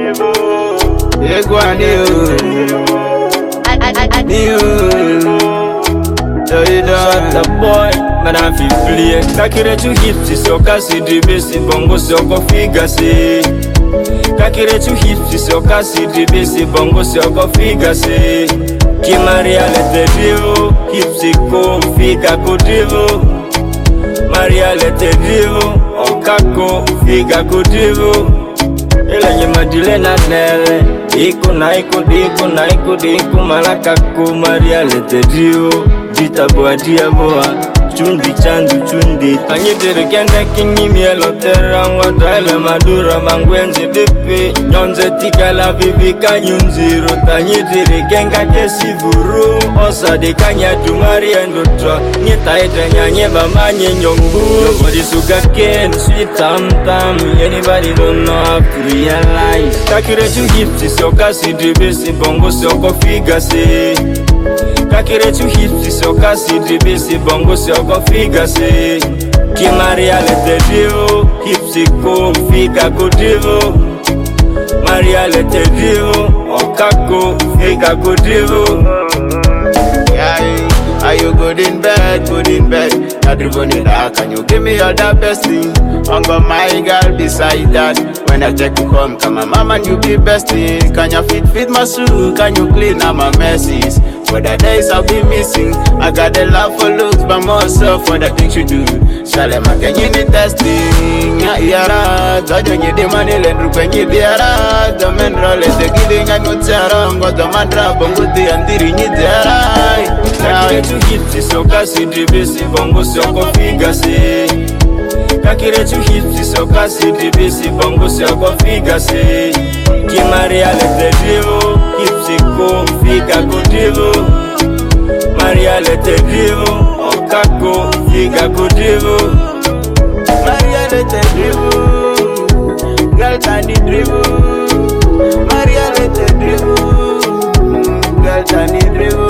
The boy, man I feel play. Kakire tu hipsi soka si dribesi bongo soko figasi. Kakire tu hipsi soka si dribesi bongo soko figasi. Kimaria lete divo, hipsi ko figa ko divo. Maria lete divo, okako figa ko divo. Ela nyema dile na nele. Iko na iko diko na iko diko malakako Maria lete divo. Vita boa dia boa, chundi chandu chundi. Anyidere kende kingi mielo terangwa draile madura mangwenzi dipi. Nyonze tika la vivi kanyunziro. Tanyidere kenga kesi vuru. Osa de kanya tumari endotra. Nita ete nyanyeba manye nyongu. Nobody sugar cane, sweet tam tam. Anybody don't know how to realize. Kakire tu hipsi soka si dribesi bongo soko figasi. Kakire tu hipsi soka si dribesi bongo soko figasi. Kimaria lete divo, hipsi ko figa ko divo. Maria lete divo, okako figa ko divo. Are you good in bed, Not driven in dark, can you give me all the best thing? I'm got my girl beside that. When I take you home, come on mama and you be bestie. Can you fit my suit, can you clean up my messes? For the days I'll be missing, I got the love for looks, but more so for the things you do. Shalema, can you need testing? Yara, Dojo, you the money, let you when you there. The men roll it, the giving and good terror, got the mandra, bonguti, and diri need there. Kakire tu hipsi soka si dribesi bongo soko figasi. Kakire tu hipsi soka si dribesi bongo soko figasi. Kimaria lete divo, hipsi ko figa ko divo. Maria lete divo, okako figa ko divo. Maria lete divo, girl tani divo. Maria lete divo, girl tani divo.